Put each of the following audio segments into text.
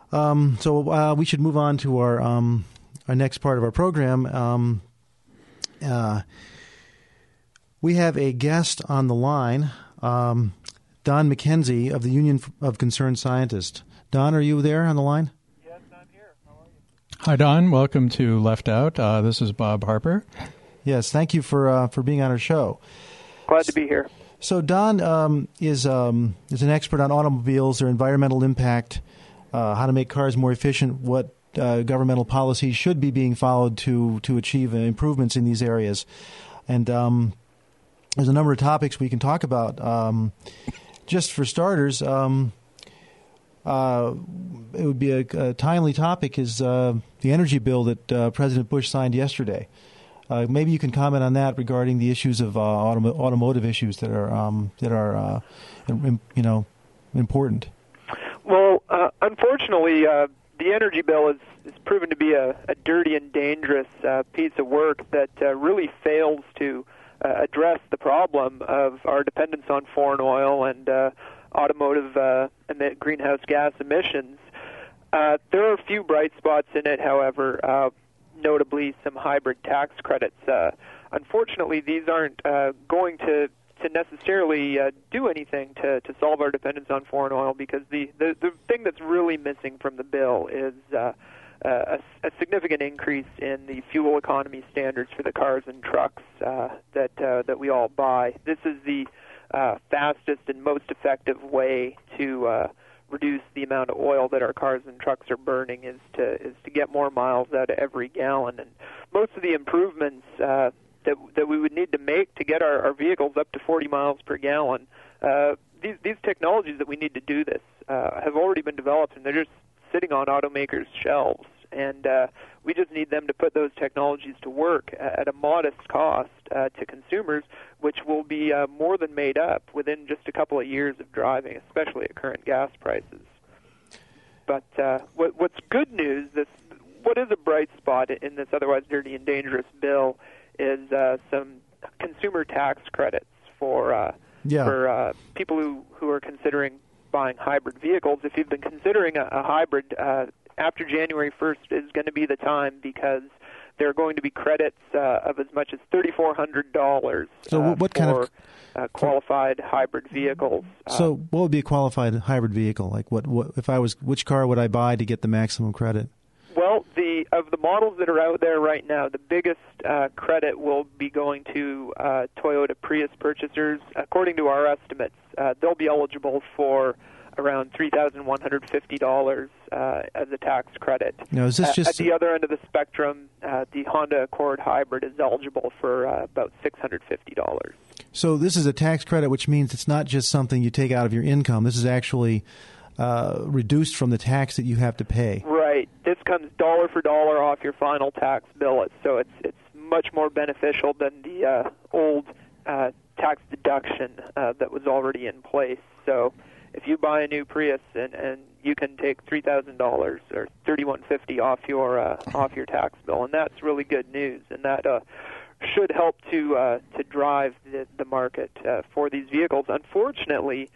So we should move on to our next part of our program. We have a guest on the line, Don McKenzie of the Union of Concerned Scientists. Don, are you there on the line? Yes, I'm here. How are you? Hi, Don. Welcome to Left Out. This is Bob Harper. Yes, thank you for being on our show. Glad to be here. So Don is an expert on automobiles, their environmental impact, how to make cars more efficient, what governmental policies should be being followed to achieve improvements in these areas. And there's a number of topics we can talk about. Just for starters, it would be a timely topic is the energy bill that President Bush signed yesterday. Maybe you can comment on that regarding the issues of automotive issues that are important. Well, unfortunately, the energy bill is proven to be a dirty and dangerous piece of work that really fails to address the problem of our dependence on foreign oil and automotive greenhouse gas emissions. There are a few bright spots in it, however, notably some hybrid tax credits. Unfortunately, these aren't going to necessarily do anything to solve our dependence on foreign oil, because the thing that's really missing from the bill is a significant increase in the fuel economy standards for the cars and trucks that we all buy. This is the fastest and most effective way to reduce the amount of oil that our cars and trucks are burning is to get more miles out of every gallon. And most of the improvements that we would need to make to get our vehicles up to 40 miles per gallon, these technologies that we need to do this have already been developed, and they're just sitting on automakers' shelves. And we just need them to put those technologies to work at a modest cost to consumers, which will be more than made up within just a couple of years of driving, especially at current gas prices. But what's good news, what is a bright spot in this otherwise dirty and dangerous bill is some consumer tax credits for people who are considering buying hybrid vehicles. If you've been considering a hybrid, after January 1st is going to be the time, because there are going to be credits of as much as $3,400 for qualified hybrid vehicles. So what would be a qualified hybrid vehicle? Like which car would I buy to get the maximum credit? Well, of the models that are out there right now, the biggest credit will be going to Toyota Prius purchasers. According to our estimates, they'll be eligible for around $3,150 as a tax credit. Now, is this just at the other end of the spectrum? The Honda Accord Hybrid is eligible for about $650. So this is a tax credit, which means it's not just something you take out of your income. This is actually reduced from the tax that you have to pay. Right. This comes dollar for dollar off your final tax bill. So it's much more beneficial than the old tax deduction that was already in place. So if you buy a new Prius and you can take $3,000 or $3,150 off your tax bill, and that's really good news, and that should help to drive the market for these vehicles. Unfortunately,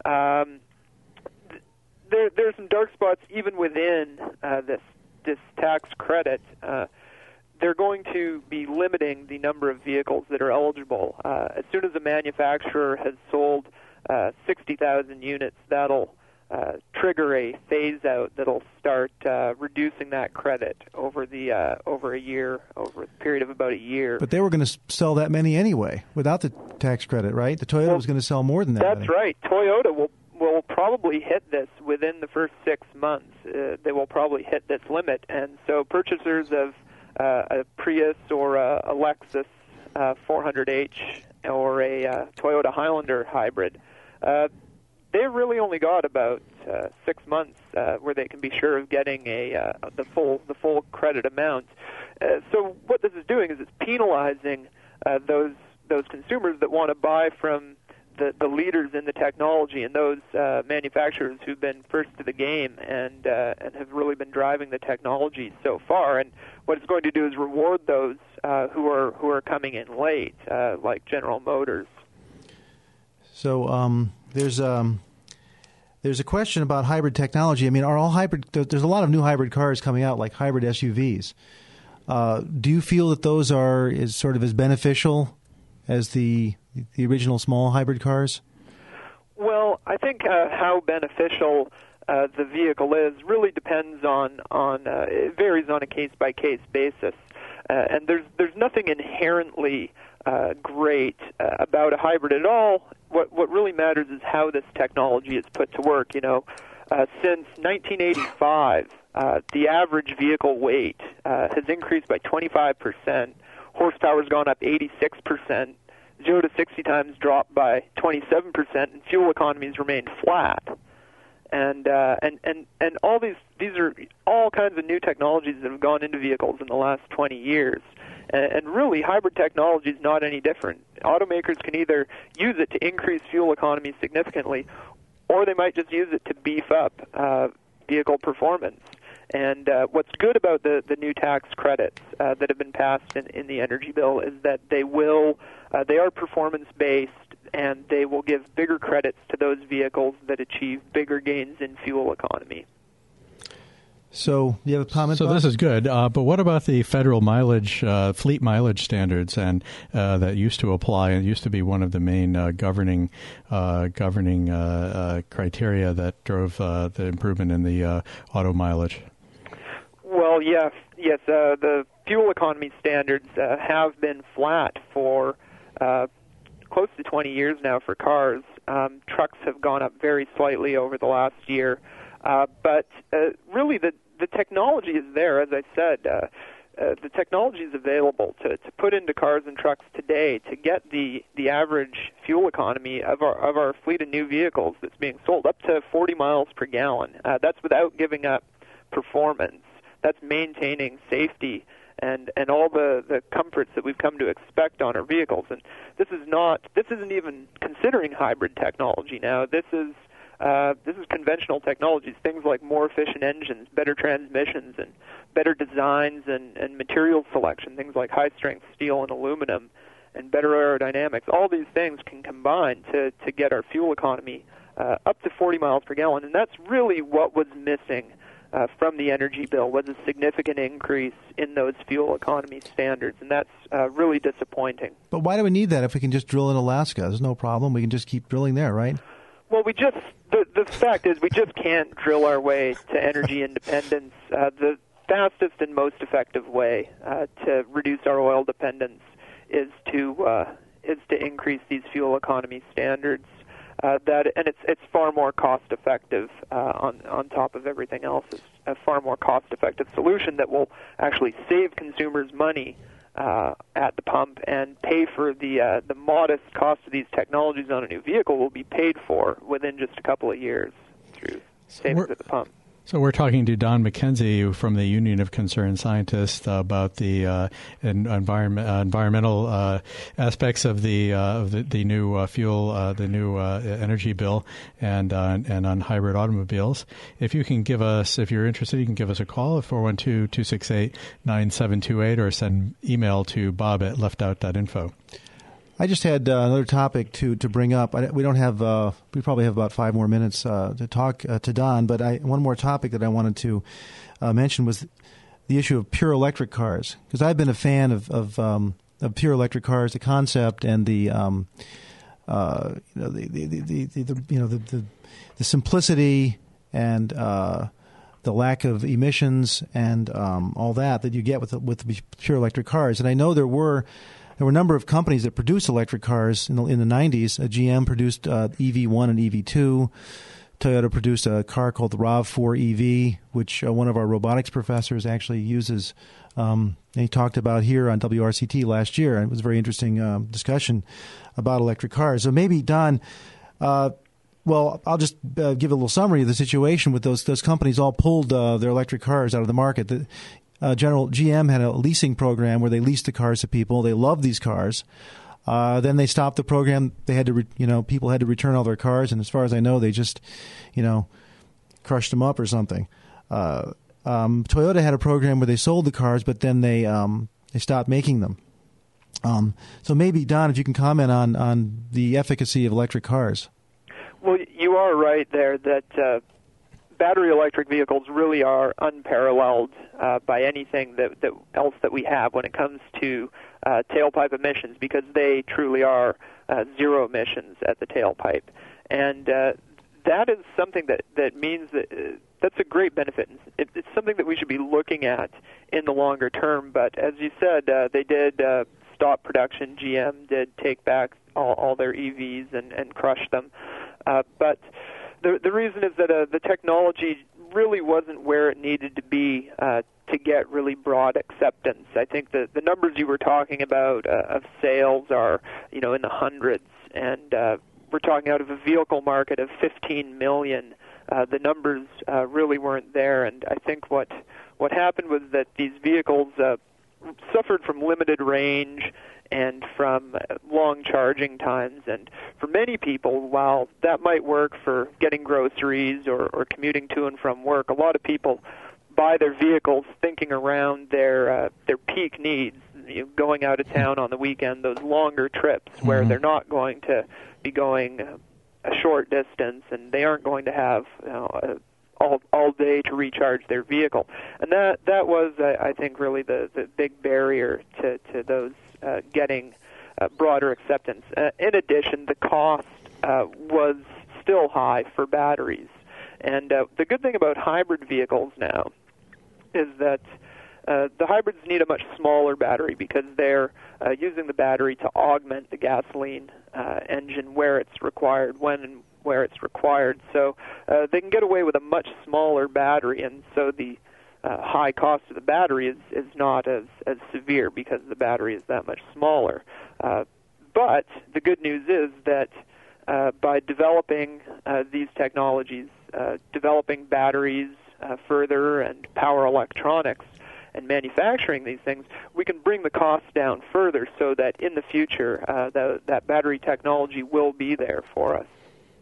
there's some dark spots even within this tax credit. They're going to be limiting the number of vehicles that are eligible. As soon as a manufacturer has sold 60,000 units, that'll trigger a phase-out that'll start reducing that credit over a period of about a year. But they were going to sell that many anyway without the tax credit, right? The Toyota was going to sell more than that. That's right. Toyota will probably hit this within the first 6 months. They will probably hit this limit, and so purchasers of a Prius or a Lexus 400H or a Toyota Highlander hybrid, they've really only got about 6 months where they can be sure of getting the full credit amount. So what this is doing is it's penalizing those consumers that want to buy from the leaders in the technology and those manufacturers who've been first to the game and have really been driving the technology so far. And what it's going to do is reward those who are coming in late, like General Motors. So there's There's a question about hybrid technology. I mean, are all hybrid? There's a lot of new hybrid cars coming out, like hybrid SUVs. Do you feel that those are sort of as beneficial as the original small hybrid cars? Well, I think how beneficial the vehicle is really depends on it varies on a case-by-case basis. And there's nothing inherently great about a hybrid at all. What really matters is how this technology is put to work. Since 1985, the average vehicle weight has increased by 25%. Horsepower's gone up 86%. 0 to 60 times dropped by 27%, and fuel economies remained flat. And all these are all kinds of new technologies that have gone into vehicles in the last 20 years. And really, hybrid technology is not any different. Automakers can either use it to increase fuel economy significantly, or they might just use it to beef up vehicle performance. And what's good about the new tax credits that have been passed in the energy bill is that they are performance-based, and they will give bigger credits to those vehicles that achieve bigger gains in fuel economy. So you have a comment? So Bob? This is good, but what about the federal mileage, fleet mileage standards, and that used to apply? It used to be one of the main governing criteria that drove the improvement in the auto mileage. Well, yes. The fuel economy standards have been flat for close to 20 years now for cars. Trucks have gone up very slightly over the last year. But really, the technology is there. As I said, the technology is available to put into cars and trucks today to get the average fuel economy of our fleet of new vehicles that's being sold up to 40 miles per gallon. That's without giving up performance. That's maintaining safety and all the comforts that we've come to expect on our vehicles. And this isn't even considering hybrid technology now. This is conventional technologies, things like more efficient engines, better transmissions, and better designs and material selection, things like high-strength steel and aluminum, and better aerodynamics. All these things can combine to get our fuel economy up to 40 miles per gallon, and that's really what was missing from the energy bill, was a significant increase in those fuel economy standards, and that's really disappointing. But why do we need that if we can just drill in Alaska? There's no problem. We can just keep drilling there, right? Well, the fact is we just can't drill our way to energy independence. The fastest and most effective way to reduce our oil dependence is to increase these fuel economy standards. It's far more cost effective on top of everything else. It's a far more cost effective solution that will actually save consumers money at the pump and pay for the modest cost of these technologies on a new vehicle will be paid for within just a couple of years through savings at the pump. So we're talking to Don McKenzie from the Union of Concerned Scientists about the environmental aspects of the new fuel, the new energy bill, and on hybrid automobiles. If you're interested, you can give us a call at 412-268-9728 or send email to bob@leftout.info. I just had another topic to bring up. We don't have. We probably have about 5 more minutes to talk to Don. But one more topic that I wanted to mention was the issue of pure electric cars, because I've been a fan of pure electric cars, the concept and the simplicity and the lack of emissions and all that you get with pure electric cars. And I know there were a number of companies that produced electric cars in the 90s. GM produced EV1 and EV2. Toyota produced a car called the RAV4 EV, which one of our robotics professors actually uses. And he talked about here on WRCT last year. And it was a very interesting discussion about electric cars. So maybe, Don, I'll just give a little summary of the situation with those companies all pulled their electric cars out of the market. GM had a leasing program where they leased the cars to people. They loved these cars. Then they stopped the program. They had to, people had to return all their cars, and as far as I know, they just, crushed them up or something. Toyota had a program where they sold the cars, but then they stopped making them. So maybe, Don, if you can comment on the efficacy of electric cars. Well, you are right there that battery electric vehicles really are unparalleled by anything else that we have when it comes to tailpipe emissions, because they truly are zero emissions at the tailpipe. And that is something that means that that's a great benefit. It's something that we should be looking at in the longer term. But as you said, they did stop production. GM did take back all their EVs and crush them. But the reason is that the technology really wasn't where it needed to be to get really broad acceptance. I think the numbers you were talking about of sales are, in the hundreds, and we're talking out of a vehicle market of 15 million. The numbers really weren't there, and I think what happened was that these vehicles suffered from limited range and from long charging times. And for many people, while that might work for getting groceries or commuting to and from work, a lot of people buy their vehicles thinking around their peak needs, going out of town on the weekend, those longer trips where they're not going to be going a short distance and they aren't going to have all day to recharge their vehicle. And that was, I think, really the big barrier to those getting broader acceptance. In addition, the cost was still high for batteries. And the good thing about hybrid vehicles now is that the hybrids need a much smaller battery because they're using the battery to augment the gasoline engine where it's required, when and where it's required. So they can get away with a much smaller battery, and so the high cost of the battery is not as severe because the battery is that much smaller. But the good news is that by developing these technologies, developing batteries further and power electronics, and manufacturing these things, we can bring the cost down further so that in the future that battery technology will be there for us.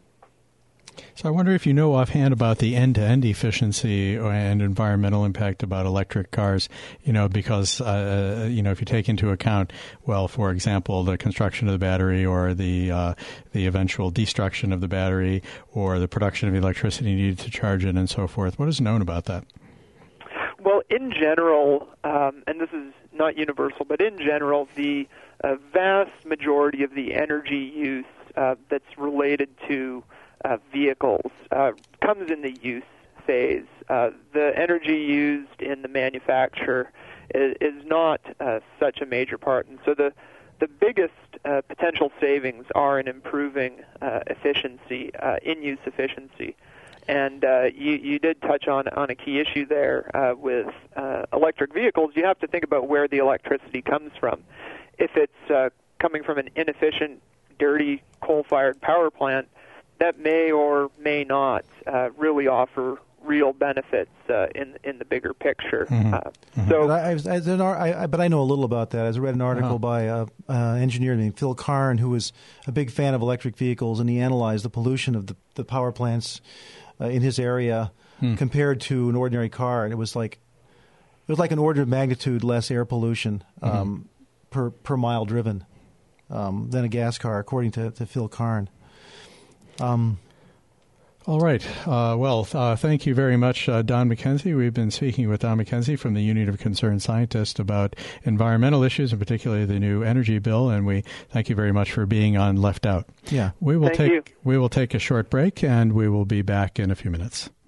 So I wonder if you know offhand about the end-to-end efficiency and environmental impact about electric cars, because, if you take into account, well, for example, the construction of the battery or the eventual destruction of the battery or the production of electricity needed to charge it and so forth, what is known about that? Well, in general, and this is not universal, but in general, the vast majority of the energy use that's related to vehicles comes in the use phase. The energy used in the manufacture is not such a major part, and so the biggest potential savings are in improving efficiency, in-use efficiency. And you did touch on a key issue there with electric vehicles. You have to think about where the electricity comes from. If it's coming from an inefficient, dirty, coal-fired power plant, that may or may not really offer real benefits in the bigger picture. So, but I know a little about that. I read an article by an engineer named Phil Karn, who was a big fan of electric vehicles, and he analyzed the pollution of the power plants in his area compared to an ordinary car, and it was like an order of magnitude less air pollution per mile driven than a gas car, according to Phil Karn. All right. Thank you very much, Don McKenzie. We've been speaking with Don McKenzie from the Union of Concerned Scientists about environmental issues, and particularly the new energy bill, and we thank you very much for being on Left Out. Yeah. We will take a short break, and we will be back in a few minutes.